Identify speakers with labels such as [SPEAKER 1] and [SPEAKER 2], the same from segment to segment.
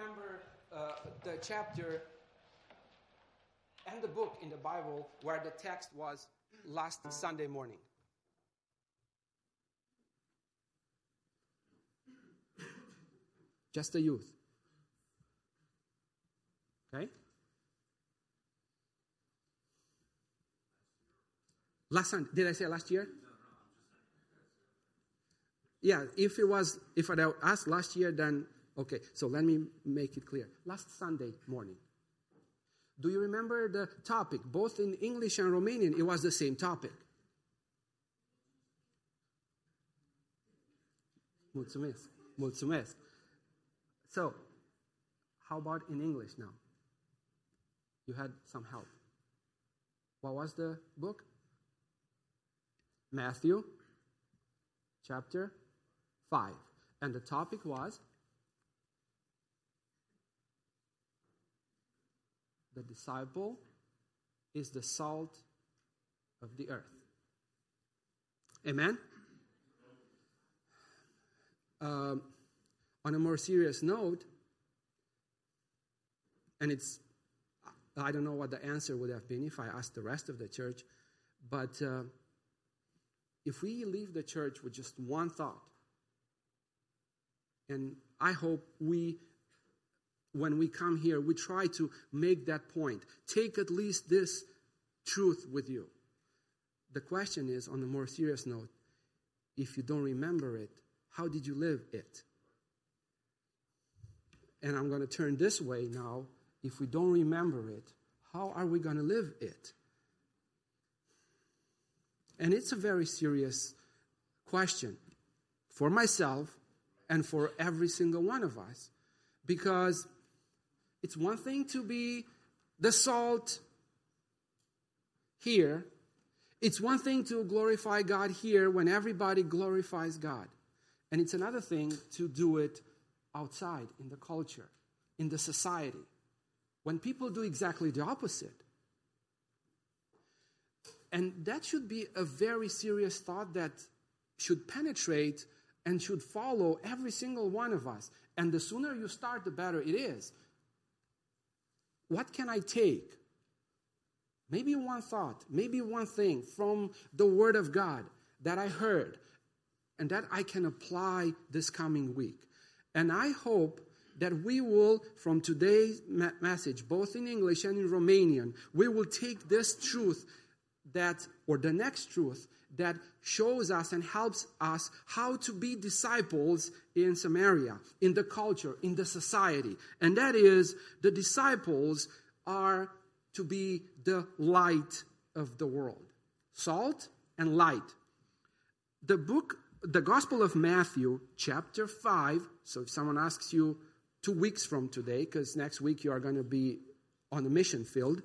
[SPEAKER 1] remember the chapter and the book in the Bible where the text was last Sunday morning? Just the youth. Okay? Last Sunday. Did I say last year? Yeah, if I asked last year, then okay. So let me make it clear. Last Sunday morning. Do you remember the topic? Both in English and Romanian, it was the same topic. Mulțumesc. Mulțumesc. So, how about in English now? You had some help. What was the book? Matthew chapter 5. And the topic was the disciple is the salt of the earth. Amen? On a more serious note, and I don't know what the answer would have been if I asked the rest of the church, but if we leave the church with just one thought, and I hope when we come here, we try to make that point. Take at least this truth with you. The question is, on a more serious note, if you don't remember it, how did you live it? And I'm going to turn this way now. If we don't remember it, how are we going to live it? And it's a very serious question for myself and for every single one of us. Because it's one thing to be the salt here. It's one thing to glorify God here when everybody glorifies God. And it's another thing to do it outside, in the culture, in the society, when people do exactly the opposite. And that should be a very serious thought that should penetrate and should follow every single one of us. And the sooner you start, the better it is. What can I take? Maybe one thought, maybe one thing from the Word of God that I heard and that I can apply this coming week. And I hope that we will, from today's message, both in English and in Romanian, we will take this truth or the next truth that shows us and helps us how to be disciples in Samaria, in the culture, in the society. And that is, the disciples are to be the light of the world. Salt and light. The Gospel of Matthew, chapter 5, so if someone asks you 2 weeks from today, because next week you are going to be on the mission field,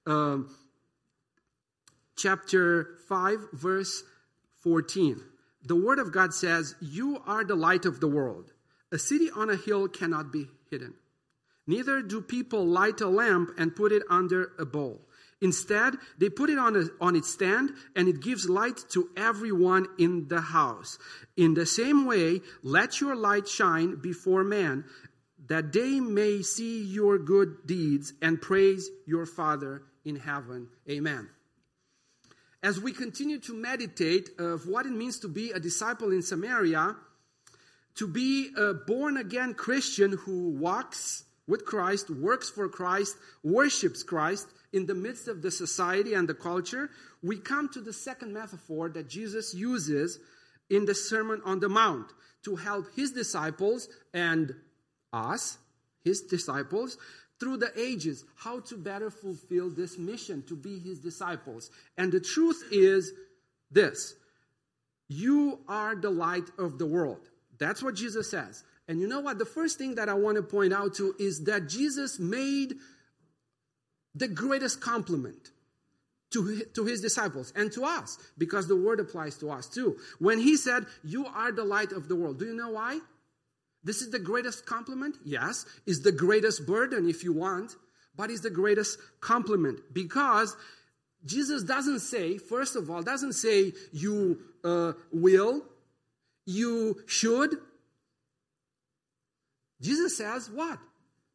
[SPEAKER 1] chapter 5, verse 14. The Word of God says, "You are the light of the world. A city on a hill cannot be hidden. Neither do people light a lamp and put it under a bowl. Instead, they put it on its stand, and it gives light to everyone in the house. In the same way, let your light shine before men, that they may see your good deeds and praise your Father in heaven." Amen. As we continue to meditate of what it means to be a disciple in Samaria, to be a born-again Christian who walks with Christ, works for Christ, worships Christ in the midst of the society and the culture, we come to the second metaphor that Jesus uses in the Sermon on the Mount to help his disciples and us, his disciples, through the ages, how to better fulfill this mission to be his disciples. And the truth is this: you are the light of the world. That's what Jesus says. And you know what? The first thing that I want to point out to is that Jesus made the greatest compliment to his disciples and to us, because the word applies to us too. When he said, "You are the light of the world." Do you know why? This is the greatest compliment? Yes. It's the greatest burden if you want, but it's the greatest compliment because Jesus doesn't say, first of all, you will, you should. Jesus says what?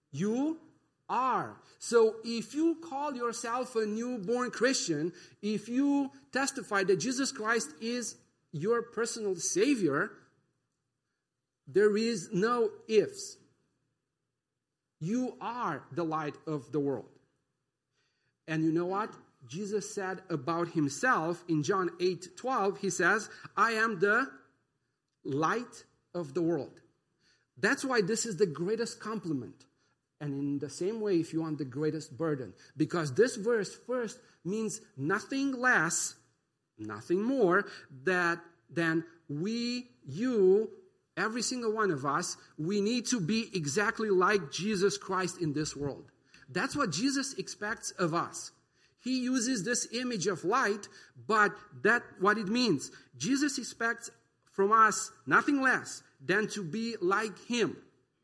[SPEAKER 1] You are. So if you call yourself a newborn Christian, if you testify that Jesus Christ is your personal Savior, there is no ifs. You are the light of the world. And you know what? Jesus said about himself in John 8:12, he says, I am the light of the world. That's why this is the greatest compliment. And in the same way, if you want, the greatest burden. Because this verse first means nothing less, nothing more, than you, every single one of us, we need to be exactly like Jesus Christ in this world. That's what Jesus expects of us. He uses this image of light, but that's what it means. Jesus expects from us nothing less than to be like him.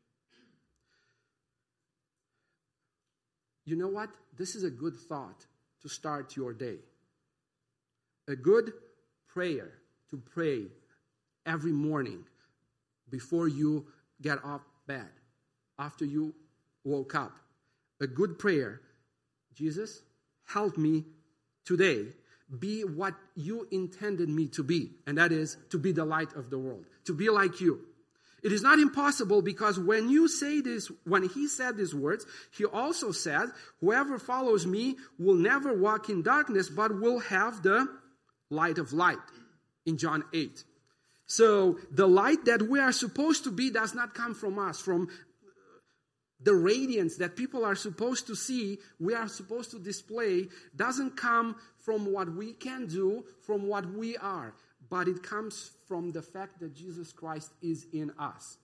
[SPEAKER 1] You know what? This is a good thought to start your day. A good prayer to pray every morning before you get off bed, after you woke up. A good prayer. Jesus, help me today be what you intended me to be. And that is to be the light of the world. To be like you. It is not impossible because when he said these words, he also said, whoever follows me will never walk in darkness, but will have the light of light. In John 8. So the light that we are supposed to be does not come from us, from the radiance that people are supposed to see, we are supposed to display, doesn't come from what we can do, from what we are, but it comes from the fact that Jesus Christ is in us.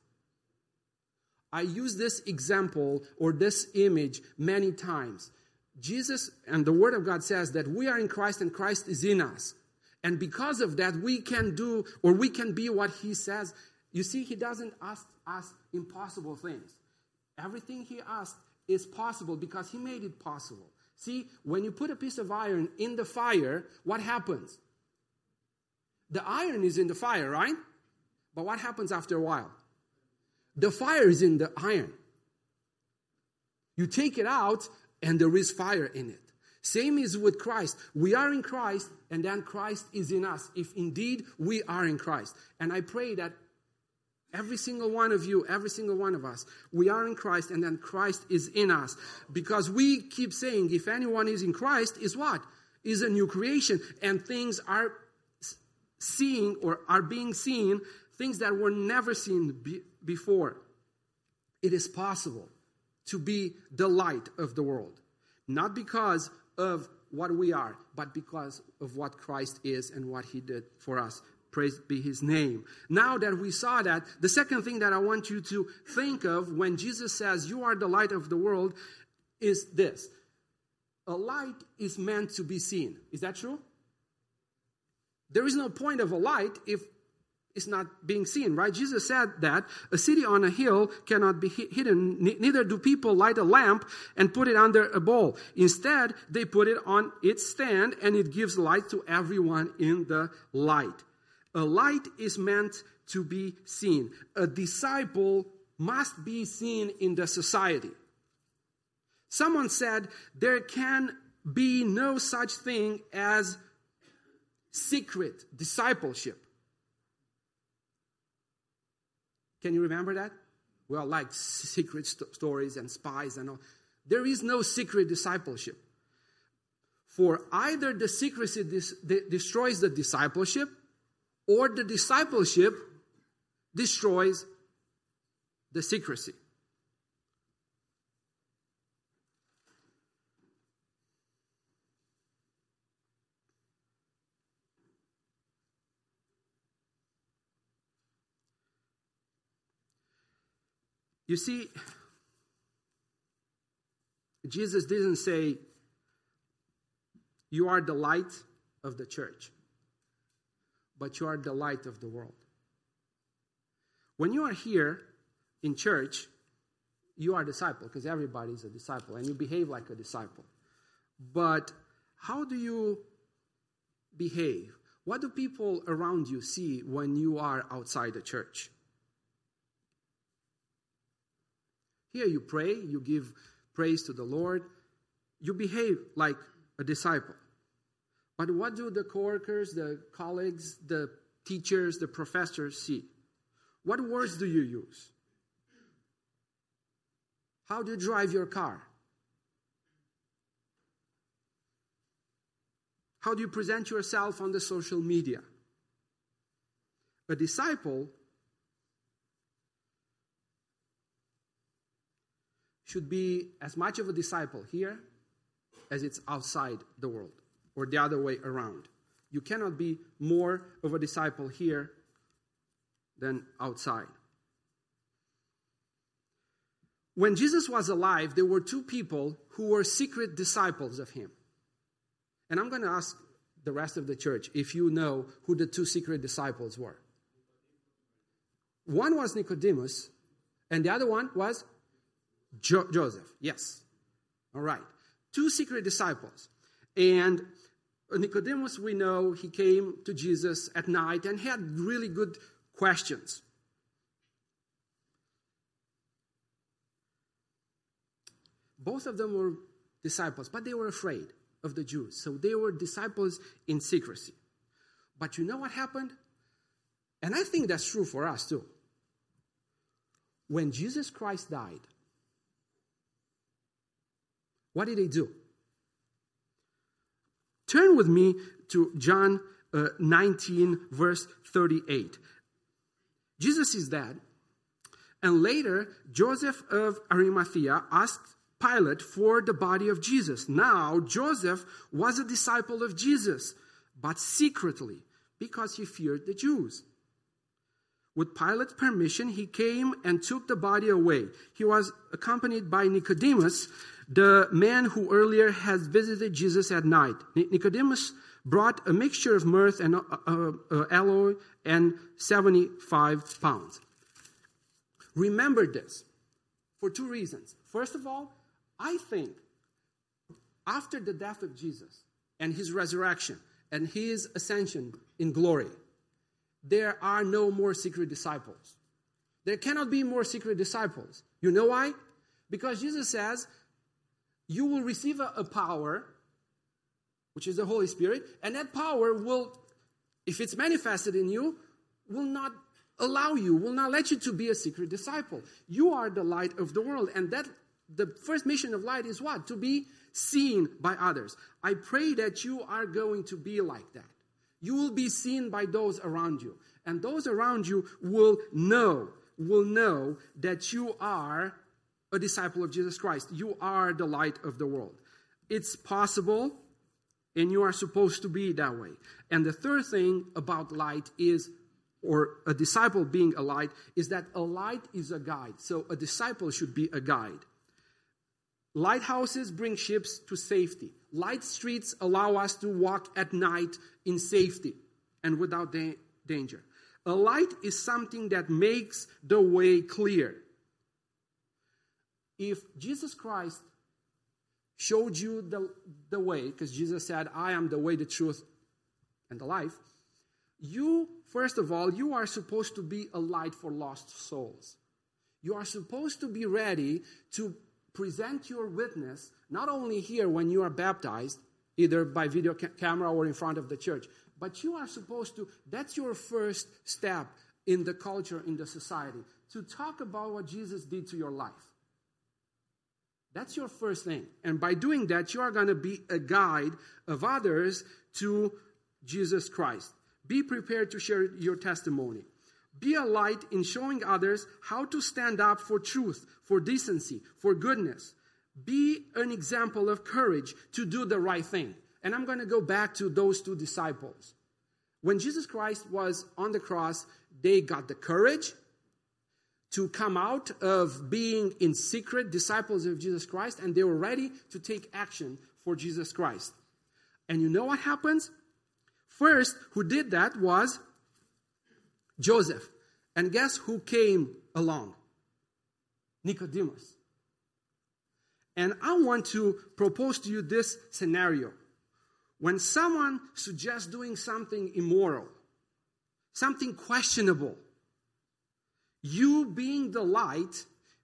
[SPEAKER 1] I use this example or this image many times. Jesus and the Word of God says that we are in Christ and Christ is in us. And because of that, we can do or we can be what he says. You see, he doesn't ask us impossible things. Everything he asked is possible because he made it possible. See, when you put a piece of iron in the fire, what happens? The iron is in the fire, right? But what happens after a while? The fire is in the iron. You take it out and there is fire in it. Same is with Christ. We are in Christ and then Christ is in us. If indeed we are in Christ. And I pray that every single one of you, every single one of us, we are in Christ and then Christ is in us. Because we keep saying if anyone is in Christ is what? Is a new creation. And things are seeing or are being seen, things that were never seen before. It is possible to be the light of the world. Not because of what we are, but because of what Christ is and what he did for us. Praise be his name. Now that we saw that, the second thing that I want you to think of when Jesus says you are the light of the world is this. A light is meant to be seen. Is that true? There is no point of a light if it's not being seen, right? Jesus said that a city on a hill cannot be hidden. Neither do people light a lamp and put it under a bowl. Instead, they put it on its stand and it gives light to everyone in the light. A light is meant to be seen. A disciple must be seen in the society. Someone said there can be no such thing as secret discipleship. Can you remember that? We all like secret stories and spies and all. There is no secret discipleship. For either the secrecy destroys the discipleship, or the discipleship destroys the secrecy. You see, Jesus didn't say, you are the light of the church, but you are the light of the world. When you are here in church, you are a disciple, because everybody is a disciple, and you behave like a disciple. But how do you behave? What do people around you see when you are outside the church? Here you pray, you give praise to the Lord, you behave like a disciple. But what do the coworkers, the colleagues, the teachers, the professors see? What words do you use? How do you drive your car? How do you present yourself on the social media? A disciple should be as much of a disciple here as it's outside the world, or the other way around. You cannot be more of a disciple here than outside. When Jesus was alive, there were two people who were secret disciples of him. And I'm going to ask the rest of the church if you know who the two secret disciples were. One was Nicodemus, and the other one was Joseph. Yes. All right. Two secret disciples. And Nicodemus, we know, he came to Jesus at night and had really good questions. Both of them were disciples, but they were afraid of the Jews. So they were disciples in secrecy. But you know what happened? And I think that's true for us too. When Jesus Christ died, what did they do? Turn with me to John 19, verse 38. Jesus is dead. And later, Joseph of Arimathea asked Pilate for the body of Jesus. Now, Joseph was a disciple of Jesus, but secretly, because he feared the Jews. With Pilate's permission, he came and took the body away. He was accompanied by Nicodemus, the man who earlier had visited Jesus at night. Nicodemus brought a mixture of myrrh and aloe and 75 pounds. Remember this for two reasons. First of all, I think after the death of Jesus and his resurrection and his ascension in glory, there are no more secret disciples. There cannot be more secret disciples. You know why? Because Jesus says, you will receive a power, which is the Holy Spirit, and that power will, if it's manifested in you, will not allow you, will not let you to be a secret disciple. You are the light of the world, and that the first mission of light is what? To be seen by others. I pray that you are going to be like that. You will be seen by those around you. And those around you will know that you are a disciple of Jesus Christ. You are the light of the world. It's possible, and you are supposed to be that way. And the third thing about light is, or a disciple being a light, is that a light is a guide. So a disciple should be a guide. Lighthouses bring ships to safety. Light streets allow us to walk at night in safety and without danger. A light is something that makes the way clear. If Jesus Christ showed you the way, because Jesus said, I am the way, the truth, and the life, you, first of all, you are supposed to be a light for lost souls. You are supposed to be ready to present your witness, not only here when you are baptized, either by video camera or in front of the church, but you are supposed to, that's your first step in the culture, in the society, to talk about what Jesus did to your life. That's your first thing. And by doing that, you are going to be a guide of others to Jesus Christ. Be prepared to share your testimony. Be a light in showing others how to stand up for truth, for decency, for goodness. Be an example of courage to do the right thing. And I'm going to go back to those two disciples. When Jesus Christ was on the cross, they got the courage to come out of being in secret disciples of Jesus Christ, and they were ready to take action for Jesus Christ. And you know what happens? First, who did that was Joseph. And guess who came along? Nicodemus. And I want to propose to you this scenario. When someone suggests doing something immoral, something questionable, you being the light,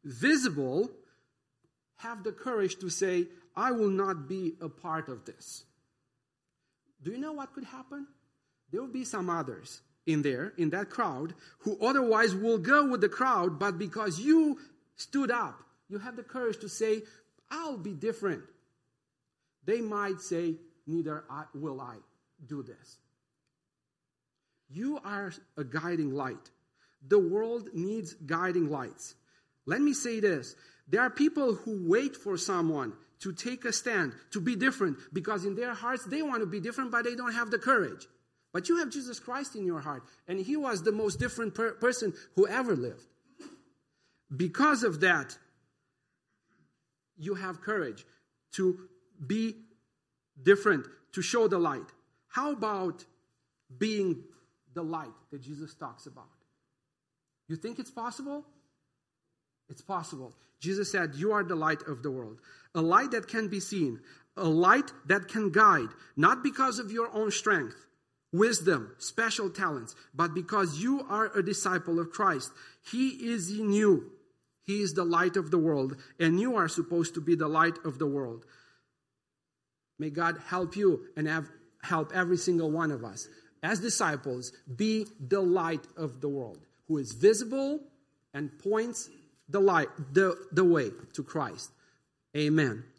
[SPEAKER 1] visible, have the courage to say, I will not be a part of this. Do you know what could happen? There will be some others in that crowd, who otherwise will go with the crowd, but because you stood up, you have the courage to say, I'll be different. They might say, neither will I do this. You are a guiding light. The world needs guiding lights. Let me say this. There are people who wait for someone to take a stand, to be different, because in their hearts they want to be different, but they don't have the courage. But you have Jesus Christ in your heart, and he was the most different person who ever lived. Because of that, you have courage to be different, to show the light. How about being the light that Jesus talks about? You think it's possible? It's possible. Jesus said, you are the light of the world. A light that can be seen. A light that can guide. Not because of your own strength, wisdom, special talents, but because you are a disciple of Christ. He is in you. He is the light of the world, and you are supposed to be the light of the world. May God help you and help every single one of us. As disciples, be the light of the world, who is visible and points the way to Christ. Amen.